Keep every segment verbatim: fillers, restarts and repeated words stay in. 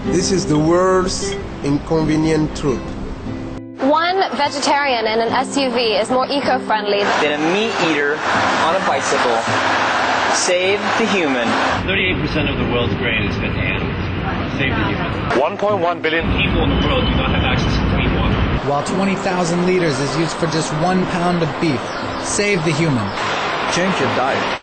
This is the world's inconvenient truth. One vegetarian in an S U V is more eco-friendly than a meat eater on a bicycle. Save the human. thirty-eight percent of the world's grain is fed to animals. Save the human. one point one billion people in the world do not have access to clean water. While twenty thousand liters is used for just one pound of beef. Save the human. Change your diet.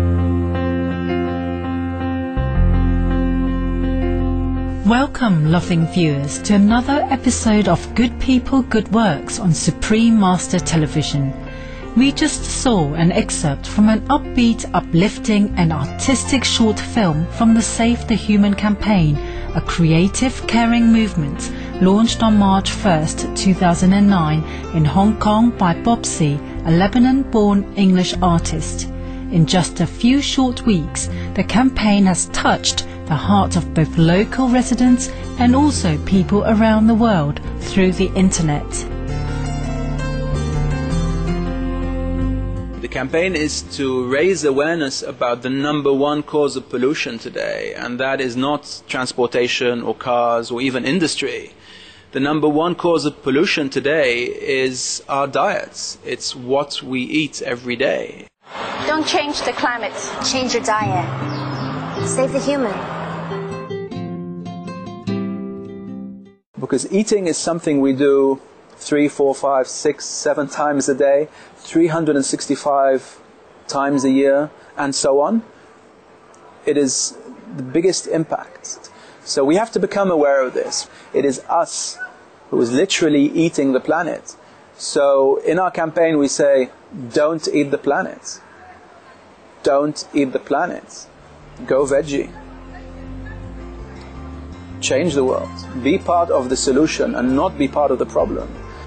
Welcome, loving viewers, to another episode of Good People, Good Works on Supreme Master Television. We just saw an excerpt from an upbeat, uplifting and artistic short film from the Save the Human campaign, a creative, caring movement launched on March first, two thousand nine in Hong Kong by Bobsy, a Lebanon-born English artist. In just a few short weeks, the campaign has touched the heart of both local residents and also people around the world through the internet. The campaign is to raise awareness about the number one cause of pollution today, and that is not transportation or cars or even industry. The number one cause of pollution today is our diets. It's what we eat every day. Don't change the climate. Change your diet. Save the human. Because eating is something we do three, four, five, six, seven times a day, three hundred sixty-five times a year, and so on. It is the biggest impact. So we have to become aware of this. It is us who is literally eating the planet. So in our campaign we say, don't eat the planet. Don't eat the planet. Go veggie. Change the world. Be part of the solution and not be part of the problem.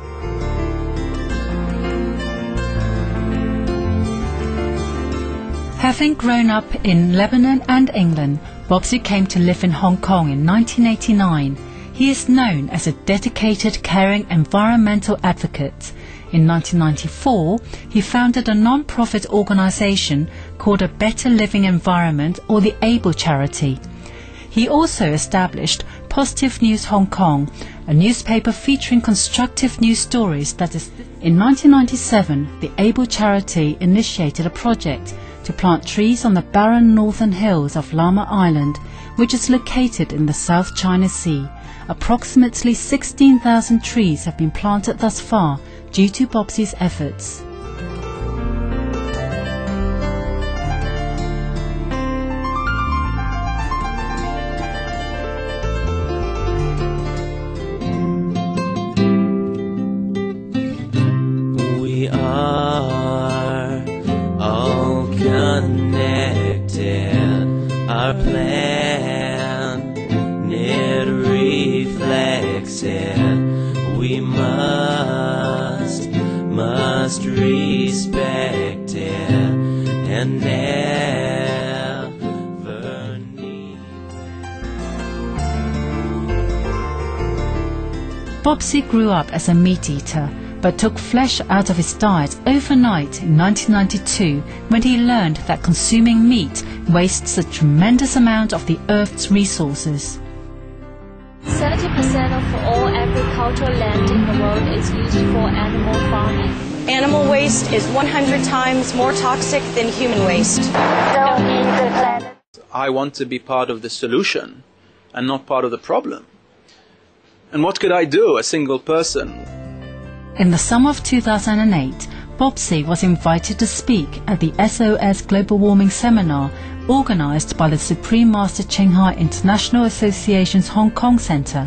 Having grown up in Lebanon and England, Bobsy came to live in Hong Kong in nineteen eighty-nine. He is known as a dedicated, caring environmental advocate. In nineteen ninety-four, he founded a non-profit organisation called A Better Living Environment, or the ABLE charity. He also established Positive News Hong Kong, a newspaper featuring constructive news stories that is. In nineteen ninety-seven, the ABLE charity initiated a project to plant trees on the barren northern hills of Lamma Island, which is located in the South China Sea. Approximately sixteen thousand trees have been planted thus far due to Bobsy's efforts. We are all connected. Our planet reflects it. We must, must respect it and never need. Bobsy grew up as a meat eater, but took flesh out of his diet overnight in nineteen ninety-two when he learned that consuming meat wastes a tremendous amount of the Earth's resources. seventy percent of all agricultural land in the world is used for animal farming. Animal waste is one hundred times more toxic than human waste. Don't eat the planet. I want to be part of the solution and not part of the problem. And what could I do, a single person? In the summer of two thousand eight, Bobsy was invited to speak at the S O S Global Warming Seminar organised by the Supreme Master Ching Hai International Association's Hong Kong Centre.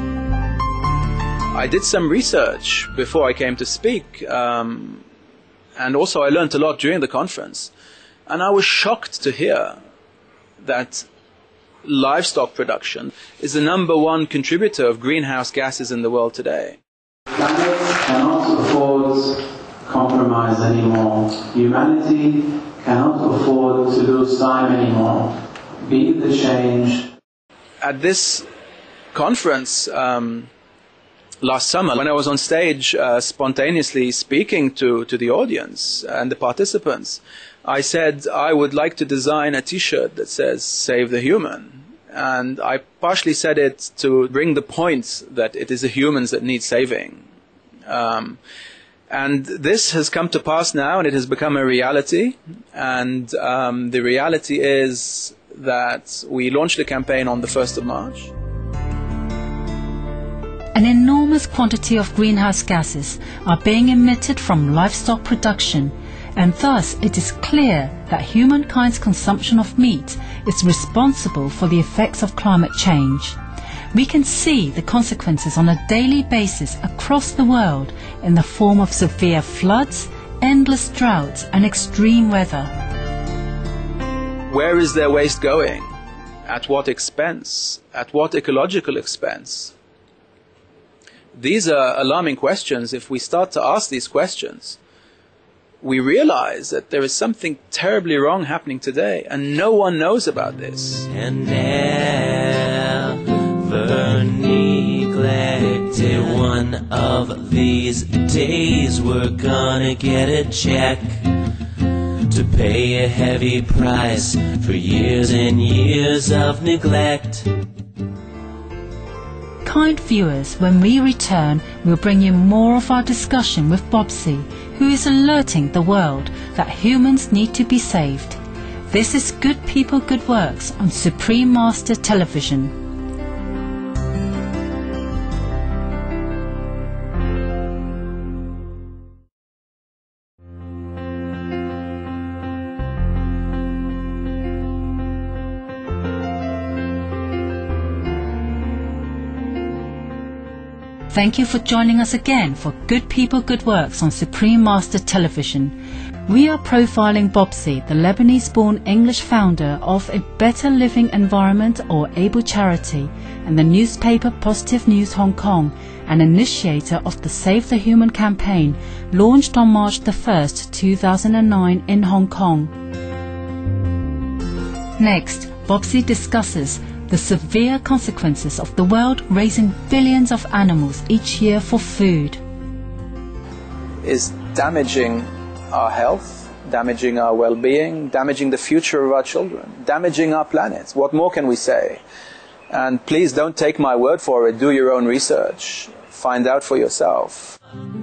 I did some research before I came to speak, um, and also I learned a lot during the conference. And I was shocked to hear that livestock production is the number one contributor of greenhouse gases in the world today. Planet cannot afford compromise anymore. Humanity cannot afford to lose time anymore. Be the change. At this conference um, last summer, when I was on stage uh, spontaneously speaking to, to the audience and the participants, I said I would like to design a t-shirt that says "Save the Human." And I partially said it to bring the point that it is the humans that need saving. Um, and this has come to pass now, and it has become a reality. And um, the reality is that we launched a campaign on the first of March. An enormous quantity of greenhouse gases are being emitted from livestock production, and thus it is clear that humankind's consumption of meat is responsible for the effects of climate change. We can see the consequences on a daily basis across the world in the form of severe floods, endless droughts and extreme weather. Where is their waste going? At what expense? At what ecological expense? These are alarming questions. If we start to ask these questions, we realize that there is something terribly wrong happening today, and no one knows about this. And never neglected, one of these days we're gonna get a check to pay a heavy price for years and years of neglect. Kind viewers, when we return, we'll bring you more of our discussion with Bobsy, who is alerting the world that humans need to be saved. This is Good People, Good Works on Supreme Master Television. Thank you for joining us again for Good People, Good Works on Supreme Master Television. We are profiling Bobsy, the Lebanese-born English founder of A Better Living Environment or ABLE charity, and the newspaper Positive News Hong Kong, and initiator of the Save the Human campaign, launched on March the first, two thousand nine in Hong Kong. Next, Bobsy discusses the severe consequences of the world raising billions of animals each year for food. Is damaging our health, damaging our well-being, damaging the future of our children, damaging our planet. What more can we say? And please don't take my word for it. Do your own research. Find out for yourself.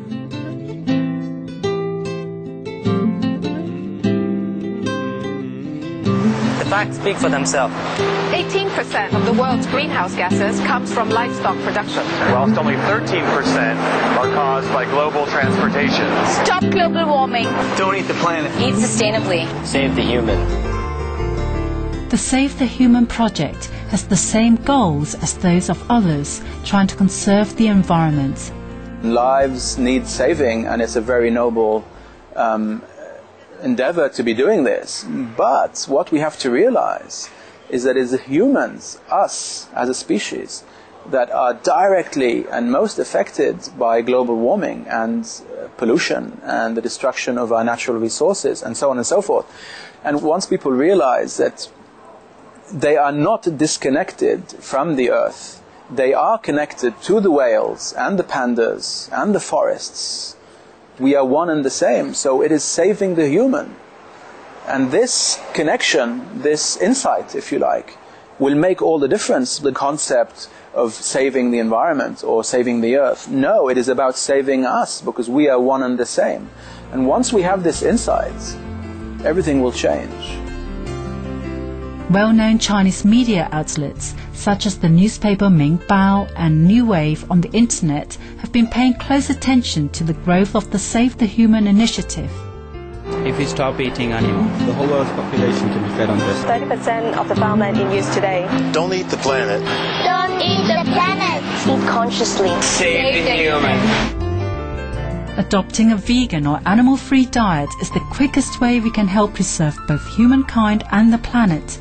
The facts speak for themselves. eighteen percent of the world's greenhouse gases comes from livestock production, whilst only thirteen percent are caused by global transportation. Stop global warming. Don't eat the planet. Eat sustainably. Save the human. The Save the Human project has the same goals as those of others, trying to conserve the environment. Lives need saving, and it's a very noble um, endeavor to be doing this. But what we have to realize is that it's the humans, us as a species, that are directly and most affected by global warming and uh, pollution and the destruction of our natural resources and so on and so forth. And once people realize that they are not disconnected from the earth, they are connected to the whales and the pandas and the forests. We are one and the same, so it is saving the human. And this connection, this insight, if you like, will make all the difference. The concept of saving the environment or saving the earth. No, it is about saving us, because we are one and the same. And once we have this insight, everything will change. Well-known Chinese media outlets, such as the newspaper Mingbao and New Wave on the internet, have been paying close attention to the growth of the Save the Human initiative. If we stop eating animals, the whole world's population can be fed on this. thirty percent of the farmland in use today. Don't eat the planet. Don't eat the planet. Eat consciously. Save the human. Adopting a vegan or animal-free diet is the quickest way we can help preserve both humankind and the planet.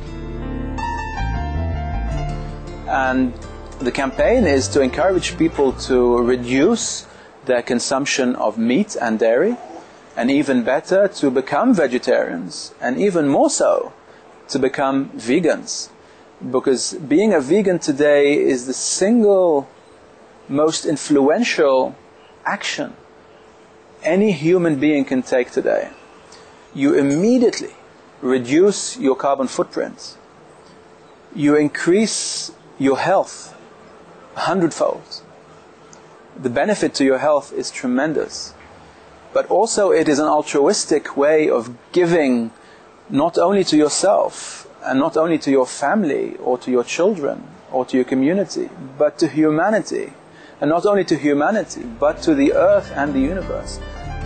And the campaign is to encourage people to reduce their consumption of meat and dairy, and even better, to become vegetarians, and even more so, to become vegans. Because being a vegan today is the single most influential action any human being can take today. You immediately reduce your carbon footprint. you increase your health a hundredfold. The benefit to your health is tremendous. But also it is an altruistic way of giving not only to yourself and not only to your family or to your children or to your community, but to humanity. And not only to humanity, but to the earth and the universe.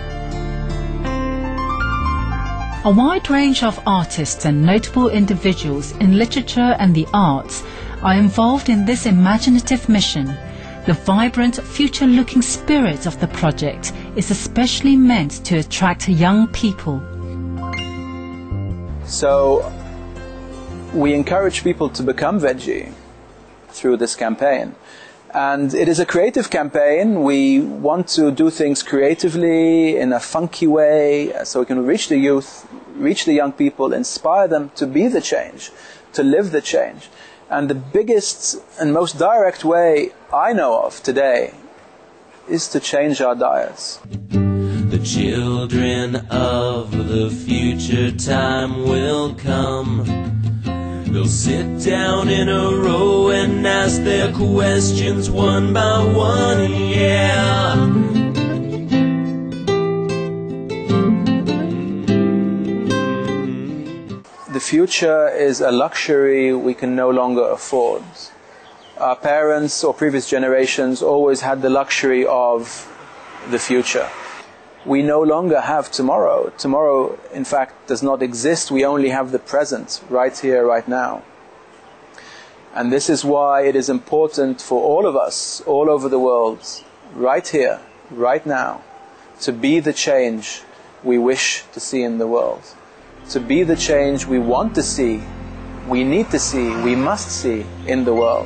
A wide range of artists and notable individuals in literature and the arts are involved in this imaginative mission. The vibrant, future-looking spirit of the project is especially meant to attract young people. So, we encourage people to become veggie through this campaign. And it is a creative campaign. We want to do things creatively, in a funky way, so we can reach the youth, reach the young people, inspire them to be the change, to live the change. And the biggest and most direct way I know of today is to change our diets. The children of the future time will come. They'll sit down in a row and ask their questions one by one, yeah. The future is a luxury we can no longer afford. Our parents or previous generations always had the luxury of the future. We no longer have tomorrow. Tomorrow, in fact, does not exist. We only have the present, right here, right now. And this is why it is important for all of us, all over the world, right here, right now, to be the change we wish to see in the world. To be the change we want to see, we need to see, we must see in the world.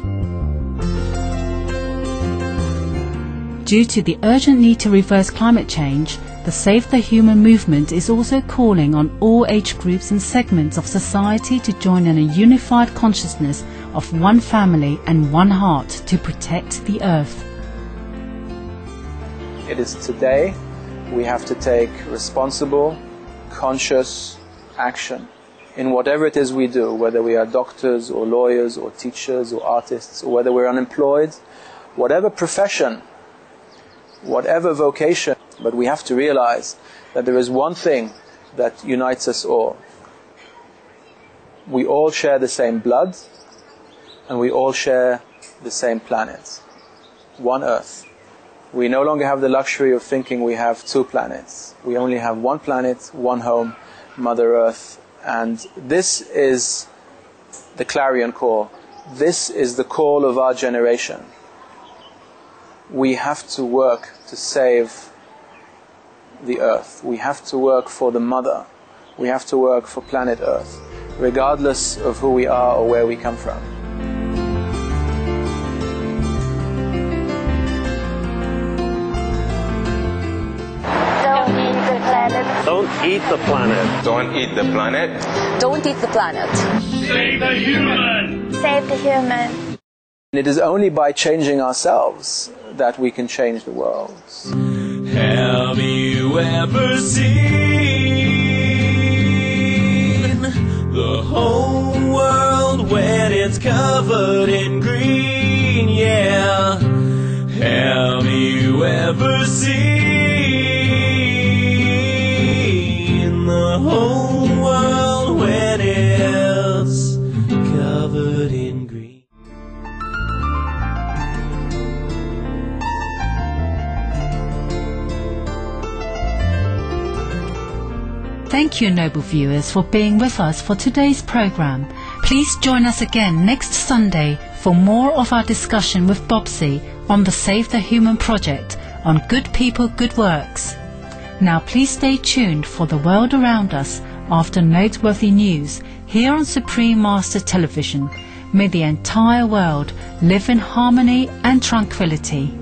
Due to the urgent need to reverse climate change, the Save the Human movement is also calling on all age groups and segments of society to join in a unified consciousness of one family and one heart to protect the earth. It is today we have to take responsible, conscious action in whatever it is we do, whether we are doctors or lawyers or teachers or artists, or whether we're unemployed, whatever profession, whatever vocation. But we have to realize that there is one thing that unites us all. We all share the same blood, and we all share the same planet, one Earth. We no longer have the luxury of thinking we have two planets. We only have one planet, one home, Mother Earth. And this is the clarion call. This is the call of our generation. We have to work to save the Earth. We have to work for the Mother. We have to work for planet Earth, regardless of who we are or where we come from. Don't eat the planet. Don't eat the planet. Don't eat the planet. Save the human. Save the human. It is only by changing ourselves that we can change the world. Have you ever seen the whole world when it's covered in green? Yeah. Have you ever seen the whole world when it's covered in green? Thank you, noble viewers, for being with us for today's program. Please join us again next Sunday for more of our discussion with Bobsy on the Save the Human project on Good People, Good Works. Now please stay tuned for the world around us after noteworthy news here on Supreme Master Television. May the entire world live in harmony and tranquility.